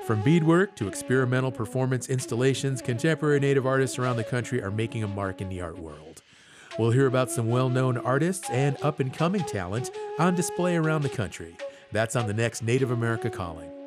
From beadwork to experimental performance installations, contemporary Native artists around the country are making a mark in the art world. We'll hear about some well-known artists and up-and-coming talent on display around the country. That's on the next Native America Calling.